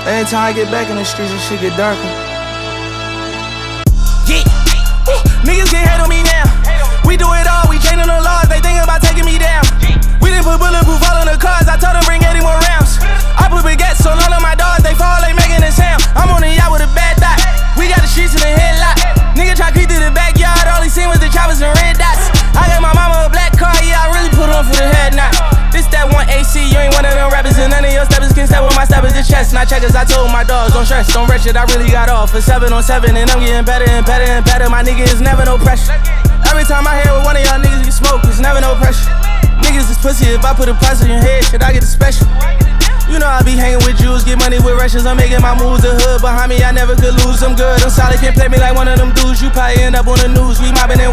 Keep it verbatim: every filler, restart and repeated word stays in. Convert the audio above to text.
Every time I get back in the streets, this shit get darker. Yeah, Woo. Niggas can hate on me now. We do it all, we changing the laws, they thinking about taking me down. We didn't put bulletproof all in the cars, I told them bring eighty more rounds. I put baguettes on all of my dogs, they fall, they making a sound. I'm on the yacht with a bad dot, we got the streets in the headlock. Nigga try creep through the backyard, all he seen was the choppers and red dots. I got my mama a black car, yeah, I really put on for the head knot. This that one A C, you ain't one of them rappers, and none of your steppers can step with my steppers, the chest. Not checkers, I told my dogs, don't stress, don't rush it, I really got off for seven on seven, and I'm getting better and better and better. My nigga is never no pressure. Every time I hear with one of y'all niggas get smoke, it's never no pressure. Niggas is pussy, if I put a price on your head, shit, I get the special. You know I be hanging with Jews, get money with Russians, I'm making my moves. The hood behind me, I never could lose, I'm good, I'm solid, can't play me like one of them dudes. You probably end up on the news, we mobbing and